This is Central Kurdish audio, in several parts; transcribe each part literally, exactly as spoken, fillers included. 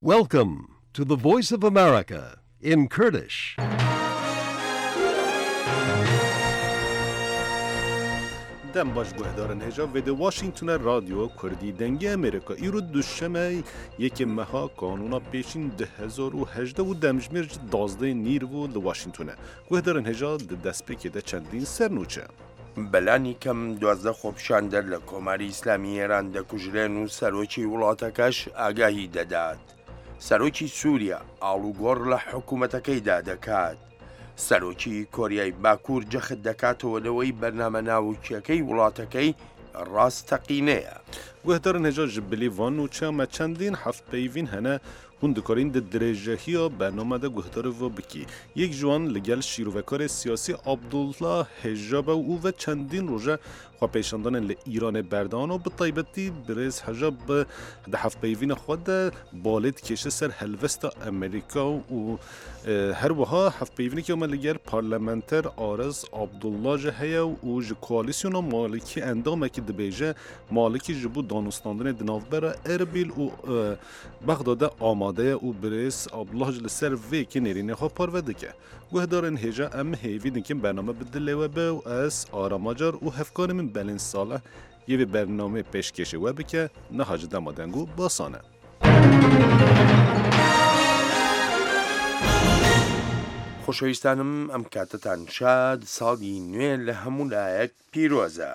Welcome to the Voice of America in Kurdish. دم باش گهدارن هجا ویده واشنگتون رادیو کردی دنگی امریکا ایرو دوشمه یک مها قانونا پیشین ده هزار و هجده و دمجمیر دازده نیر و لواشنگتونه گهدارن هجا ده دست پیکی ده چندین سرنوچه بەلانی کەم دوازدە خۆپیشاندەر لە کۆماری ئیسلامی ئێران دەکوژرێن و سەرۆکی وڵاتەکەش ئاگاهی دەدات. سەرۆکی سووریا ئاڵوگۆڕ لە حکوومەتەکەیدا دەکات. سەرۆکی کۆریای باکوور جەخت دەکاتەوە لەوەی بەرنامە ناوچیەکەی وڵاتەکەی ڕاستەقینەیە. گوهدارن هجا جبلی وان و چەمە چەندین هەفت پەیوین هەنە هون دکارین ده درجهی برنامه ده گهدار و بکی یک جوان لگل شیروکار سیاسی عبدالله حجاب او و چندین روزه خواه پیشاندان ل ایران بردان و به طیبتی برز حجاب ده هفت پیوین خود بالید کشه سر هلوست امریکا و هر وها هفت پیوینی که اومد لگل پارلمنتر آرز عبدالله جهه و ج کوالیسیون مالکی اندامه که ده بیجه مالکی جبو دانستاندن دنافبر اربیل و بغداد آماده و برس عبدالله جل سر وی که نرینه ها پارو که گوهدارن هجا ام هیوی دنکیم برنامه بدله و به و از آراماجار و هفکار من بلین ساله یه برنامه پیشکشه و بکه نهاج دمادنگو باسانه خۆشەویستانم ئەم کاتتان شاد ساڵی نوێ لە هەموو لایەک پیرۆزە.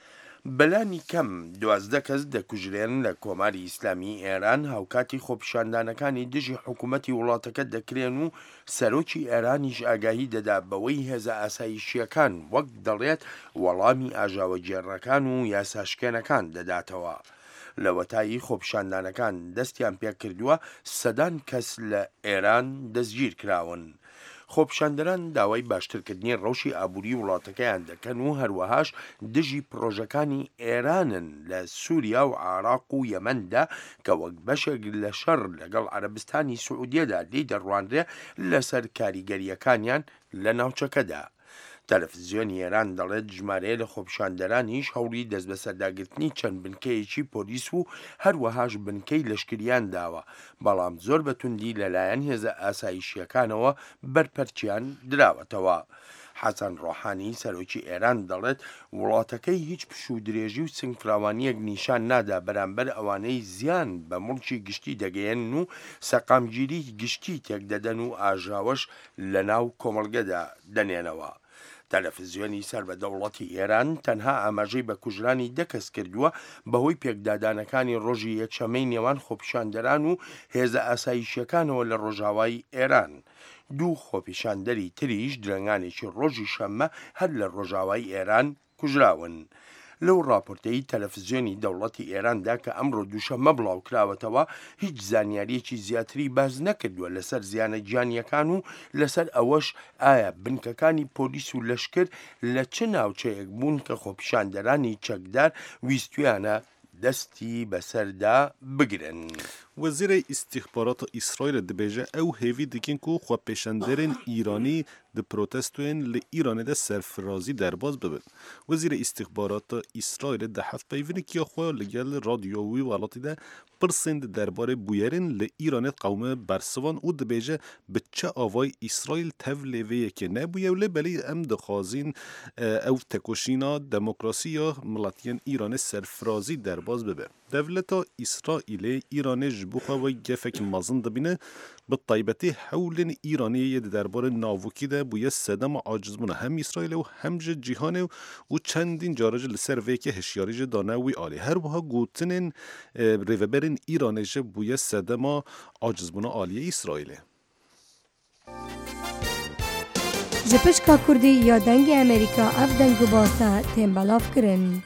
بەلانی کەم دوازدە کەس دەکوژرێن لە کۆماری ئیسلامی ئێران هاوکاتی خۆپیشاندانەکانی دژی حکوومەتی وڵاتەکە دەکرێن و سەرۆکی ئێرانیش ئاگاهی دەدا بەوەی هێزە ئاسایشیەکان وەک دەڵێت وەڵامی ئاژاوە جێڕەکان و یاساشکێنەکان دەداتەوە. لە وەتایی خۆپیشاندانەکان دەستیان پێ کردووە سەدان کەس لە ئێران دەستگیر کراون. خۆپیشاندەران داوای باشترکردنی ڕەوشی ئابووری وڵاتەکەیان دەکەن و هەروەهاش دژی پرۆژەکانی ئێرانن لە سووریا و عێراق و یەمەندا کە وەک بەشێک لە شەڕ لەگەڵ عەرەبستانی سوعودیەدا لێی دەڕوانرێ لەسەر کاریگەریەکانیان لە ناوچەکەدا. تەلەڤیزیۆنی ئێران دەڵێت ژمارەیە لە خۆپیشاندەرانیش هەوڵی دەست بە سەرداگرتنی چەند بنکەیەکی پۆلیس و هەروەهاش بنکەی لەشکریان داوە، بەڵام زۆر بەتوندی لەلایەن هێزە ئاسایشیەکانەوە بەرپەرچیان دراوەتەوە. حەسەن ڕۆحانی سەرۆکی ئێران دەڵێت وڵاتەکەی هیچ پشوو درێژی و سنگفراوانیەک نیشان نادا بەرامبەر ئەوانەی زیان بە مڵکی گشتی دەگەیەن و سەقامگیری گشتی تێکدەدەن و ئاژاوەش لە ناو کۆمەڵگەدا دەنێنەوە. تەلەڤیزیۆنی سەربەدەوڵەتی ئێران تەنها ئاماژەی بە کوژرانی دەکەس کردووە بەهۆی پێکدادانەکانی ڕۆژی یەکشەمەی نێوان خۆپیشاندەران و هێزە ئاسایشیەکانەوە لە ڕۆژاوای ئێران. دوو خۆپیشاندەری تریش درەنگانێکی ڕۆژی شەممە هەر لە ڕۆژاوای ئێران کوژراون. لەو ڕاپۆرتەی تەلەڤیزیۆنی دەوڵەتی ئێراندا کە ئەمڕۆ دووشەممە بڵاو کراوەتەوە هیچ زانیاریەکی زیاتری باز نەکردووە لەسەر زیانە گیانیەکان و لەسەر ئەوەش ئایا بنکەکانی پۆلیس و لەشکر لە چ ناوچەیەک بوون کە خۆپیشاندەرانی چەکدار ویستویانە دەستی بەسەردا بگرن. وزیر استخبارات اسرائیل دبیجه او هیوی دکین که خواه پیشندرین ایرانی ده پروتستوین ل ایران ده سرفرازی درباز ببن. وزیر استخبارات اسرائیل ده هفت پیوینی که خواه لگل رادیووی والاتی ده پرسند درباره بویرین ل ایران قوم برسوان او دبیجه بچه آوای اسرائیل تولویه که نبویه ولی بلی ام دخوازین او تکوشینا دموکراسی یا ملتین ایران سرفرازی درباز ببن. دولت اسرائیل ایران جبوخه و گفک مازن دبینه به طیبتی حول ایرانی درباره ناوکی ده بویه صدام عاجز بونه هم اسرائیل و هم جهان و چندین جارج لسر ویک هشیاریج دانوی عالی هر وها گوتنین ریوبرین ایرانیش بویه صدام عاجز بونه عالی اسرائیل. جپشکا کردی یا دنگ امریکا اف دنگو باسا تنبلاف کرن.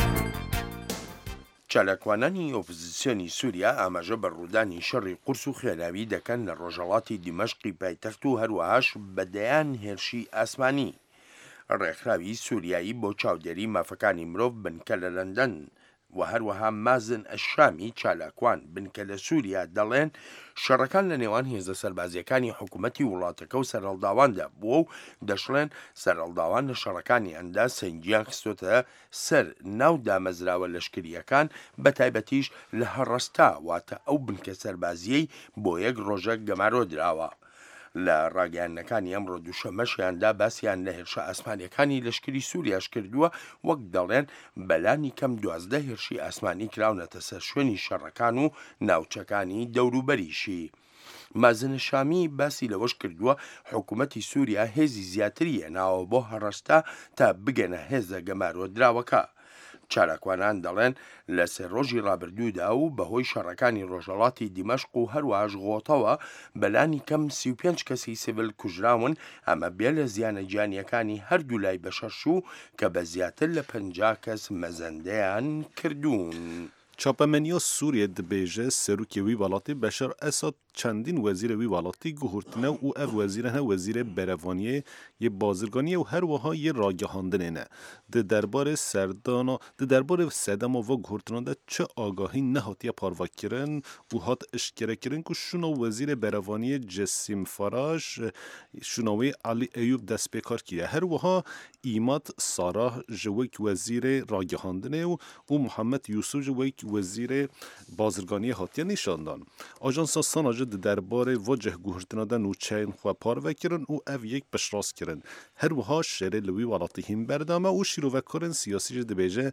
چالاکوانانی ئۆپۆزیسیۆنی سووریا ئاماژە بە ڕوودانی شەڕی قورس و خێراوی دەکەن لە ڕۆژهەڵاتی دیمەشقی پایتەخت و هەروەهاش بەدەیان هێرشی ئاسمانی. ڕێکخراوی سووریایی بۆ چاودێری مافەکانی مرۆڤ بنکە لە لەندەن و هەروەها مازن ئەشامی چالاکوان بنکە لە سووریا دەڵێن شەڕەکان لە نێوان هێزە سەربازیەکانی حکوومەتی وڵاتەکە و سەرهەڵداواندا بووە و دەشڵێن سەرهەڵداوان لە شەڕەکانی ئەندا سەنگیان خستۆتە سەر ناو دامەزراوە لەشکریەکان بە تایبەتیش لە هەڕەستا واتە ئەو بنکە سەربازیەی بۆ یەک ڕۆژە گەمارۆ دراوە. لە ڕاگەیاندنەکانی ئەمڕۆ دووشەمەشیاندا باسییان لە هێرشە ئاسمانیەکانی لەشکری سووریاش کردووە وەک دەڵێن بەلانی کەم دوازدە هێرشی ئاسمانی کراونەتە سەر شوێنی شەڕەکان و ناوچەکانی دەوروبەریشی. مازن شامی باسی لەوەش کردووە حکوومەتی سووریا هێزی زیاتری هێناوە بۆ هەڕەشتا تا بگەنە هێزە گەمارۆ دراوەکە. چالاکوانان دەڵێن لە سێ ڕۆژی ڕابردوودا و بەهۆی شەڕەکانی ڕۆژهەڵاتی دیمەشق و هەروەهاش غۆتەوە بەلانی کەم سی و پێنج کەسی سیڤیل کوژراون، ئەمە بێ لە زیانە گیانیەکانی هەردوو لای بەشەش و کە بە زیاتر لە پەنجا کەس مەزەندەیان کردوون. چاپەمەنیا سووریە دەبێژە سەرۆکی وی وڵاتی بەشار ئەساد چەندین وەزیرە وی وڵاتی گوهورتنە و ئەv وەزیرە وەزیرە بەرەڤانیە یê bazirganiye û her wiha yê ragihandinê ne. Di derbarê serdana di derbarê sedema ve guhurtinan de çi agahî nehatiye parvekirin û hat işkerekirin ku şûna wezîrê berevaniyê Cesim Faraj şûna wê Ali Eyûb destpêkar kiriye. Her wiha İmat Sarah ji wek wezîrê ragihandinê û û Muhammed Yusuf ji wek wezîrê bazirganiyê hatiye nîşandan. Ajansa Sana ji di derbarê ve cih guhurtina de nûçeyên xwe parvekirin û ev yek piştrast kirin. Her wiha şerê li wî welatî hîn berdame û şîrovekarên siyasî jî dibêje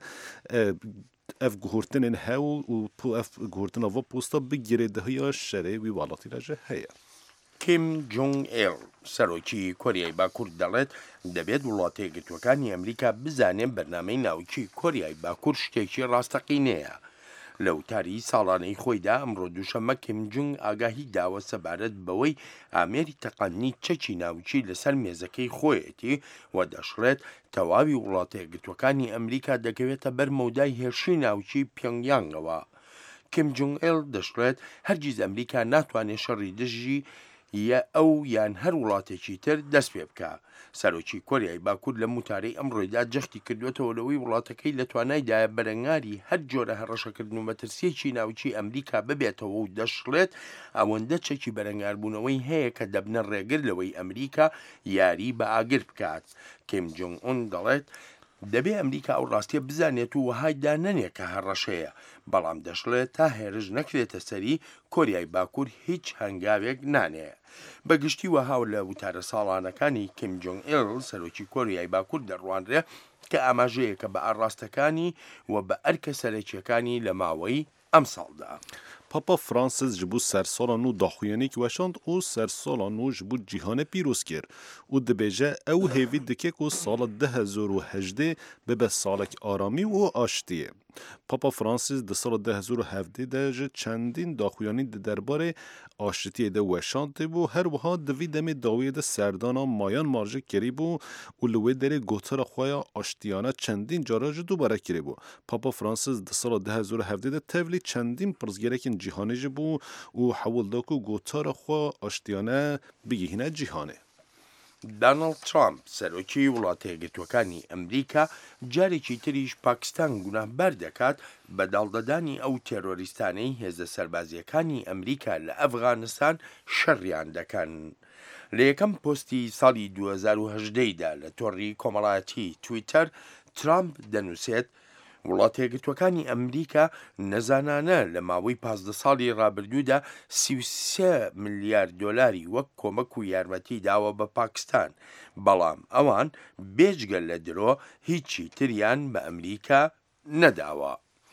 ev guhurtinên hew û ev guhurtina ve posta bi girêdihiya şerê wî welatî re jî heye. Kim Jong-il سەرۆکی کۆریای باکوور دەڵێت دەبێت وڵاتە یەکگرتووەکانی ئەمریکا بزانێن بەرنامەی ناوچی کۆریای باکوور شتێکی ڕاستەقینەیە. لە وتاری ساڵانەی خۆیدا ئەمڕۆ دووشەمە کیم جونگ ئاگاهی داوە سەبارەت بەوەی ئامێری تەقەنی چەکی ناوچی لەسەر مێزەکەی خۆیەتی و دەشڵێت تەواوی وڵاتە یەکگرتووەکانی ئەمریکا دەکەوێتە بەر مەودای هێرشی ناوچی پیۆنگیانگەوە. کیم جونگ-il دەشڵێت هەرگیز ئەمریکا ناتوانێت شەڕی دژی یا ئەو یان هەر وڵاتێکی تر دەست پێ بکە. سەرۆکی کۆریای باکوور لە موتارەی ئەمڕۆیدا جەختی کردوێتەوە لەوەی وڵاتەکەی لە توانایدایە بەرەنگاری هەر جۆرە هەڕەشەکردن و مەترسیەکی ناوچی ئەمریکا ببێتەوە و دەشڵێت ئەوەندە چەکی بەرەنگاربوونەوەی هەیە کە دەبنە ڕێگر لەوەی ئەمریکا یاری بە ئاگر بکات. کیم جۆنگ-ئون دەڵێت دەبێ ئەمریکا ئەو ڕاستیە بزانێت و وەهایدا نەنێ کە هەڕەشەیە، بەڵام دەشڵێت تا هێرش نەکرێتە سەری کۆریای باکوور هیچ هەنگاوێک نانێ. بەگشتی وەها لە وتارە ساڵانەکانی کیم جۆنگ-il سەرۆکی کۆریای باکوور دەڕوانرێ کە ئاماژەیەکە بە ئاڕاستەکانی و بە ئەرکە سەرەکیەکانی لە ماوەی ئەم ساڵدا. Papa Francis ji bo sersala nû daxuyanî weşand û sersala nû ji bo cîhanê pîroz kir û dibêje ew hêvî dike ku sala di hezar û hejdê bibe salek aramî û aştiyê. Papa Francis di sala di hezar û hevdê de ji çendîn daxuyanî di derbarê aşitiyê de weşandê bû, her wiha di vî demê dawiyê de serdana mayan marjê kirîbû û li wê derê gotara xwe ya aştiyane çendîn cara ji dubare kirîbû. Papa Francis di sala di hezar û hevdê de tevlî çendîn pirzgerekên cîhanê jî bû û hewil da ku gotara xwe aştiyane bigihîne cîhanê. Donald Trump سەرۆکی وڵاتە یەکگرتووەکانی ئەمریکا جارێکی تریش پاکستان گوناهبار دەکات بە داڵدەدانی ئەو تێرۆریستانەی هێزە سەربازیەکانی ئەمریکا لە ئەفغانستان شەڕیان دەکەن. لە یەکەم پۆستی ساڵی دوو هەزار و هەژدەیدا لە تۆڕی کۆمەڵایەتی تویتەر ترامپ دەنووسێت وڵاتە یەکگرتووەکانی ئەمریکا نەزانانە لە ماوەی پازدە ساڵی ڕابردوودا سی و سێ ملیار دۆلاری وەک کۆمەک و یارمەتی داوە بە پاکستان، بەڵام ئەوان بێجگە لە درۆ هیچی تریان بە ئەمریکا نەداوە.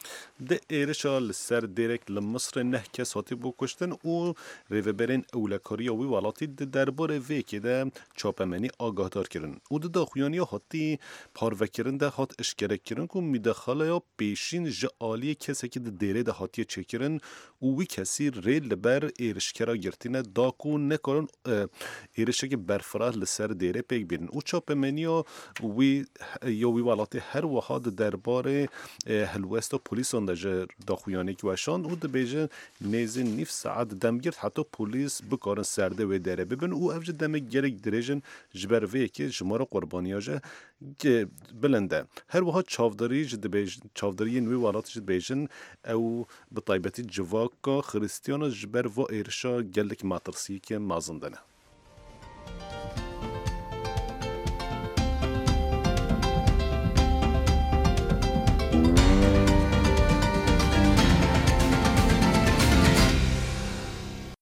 Di êrişa li ser dêrek li Misrê neh kes hatî bû kuştin û rêveberên ewlekariya wî welatî di derbarê vêkê de çapemenî agahdar kirin û di daxuyaniya hatî parvekirin de hat işkerekirin ku mîdexaleya pêşîn ji aliyê kesekî di dêrê de hatiye çêkirin û wî kesî rê li ber êrişkera girtîne da ku nekarin êrişekî berfirah li ser dêrê pêk bînin û çapemeniya wî ya wî welatî her wiha di derbarê hilwesta polîsa وشان ده داخویانی که وشان و دبیجه نیزه نیف ساعت دم گرد حتی پلیس بکارن سرده و داره ببین او افج دم گرگ دریجن جبر وی که جماره قربانی آجه بلنده هر وها چاوداری جد بیج چاوداری نوی والات جد بیجن او بطایبتی جواکا خریستیان جبر و ایرشا گلک ماترسی که مازندنه